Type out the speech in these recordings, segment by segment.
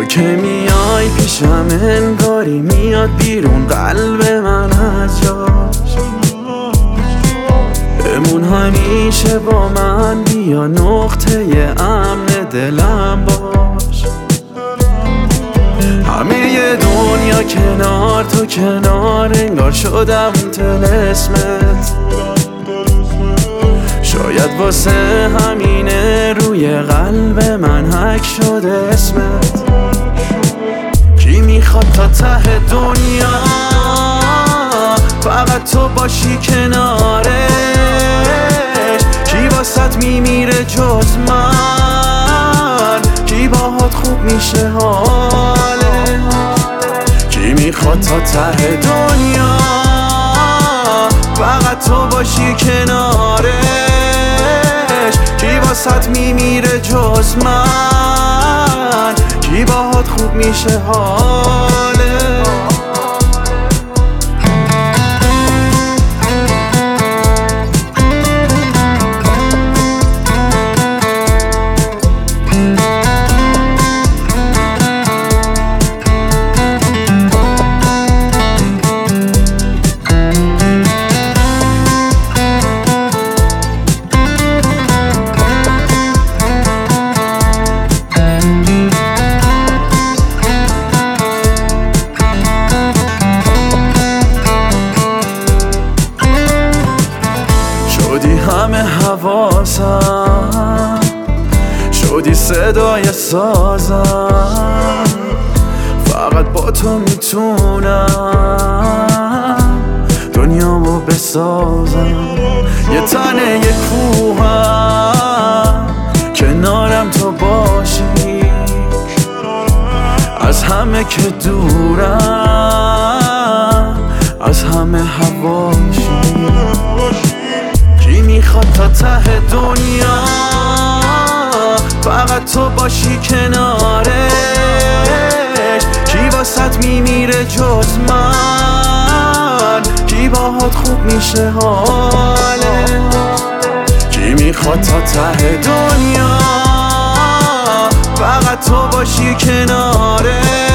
که میای پیشم انگاری میاد بیرون قلب من از جاش. بمون همیشه با من، بیا نقطه امن دلم باش. همه دنیا کنار تو کنار، انگار شدم طلسمت. شاید واسه همینه روی قلب من حک شده اسمت. کی میخواد تا ته دنیا فقط تو باشی کنارش؟ کی واسط میمیره جز من؟ کی باهات خوب میشه حاله؟ کی میخواد تا ته دنیا فقط تو باشی کنارش؟ کی واسط میمیره جز من؟ کی باهات خوب میشه حاله؟ شدی همه حواسم، شدی صدای سازم. فقط با تو میتونم دنیامو بسازم. یه تنه یه کوهم کنارم تو باشی، از همه که دورم از همه حواشی. کی میخواد تا ته دنیا فقط تو باشی کنارش؟ کی واسط میمیره جز من؟ کی باهات خوب میشه حاله؟ کی میخواد تا ته دنیا فقط تو باشی کنارش؟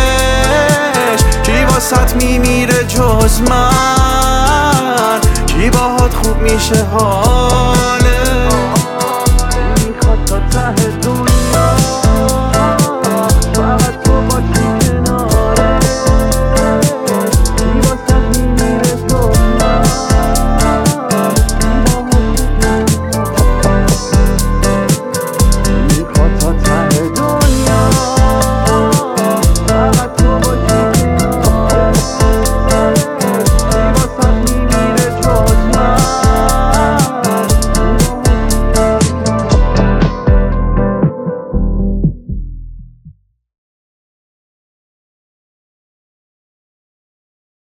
کی واسط میمیره جز من؟ کی باهات خوب میشه حال؟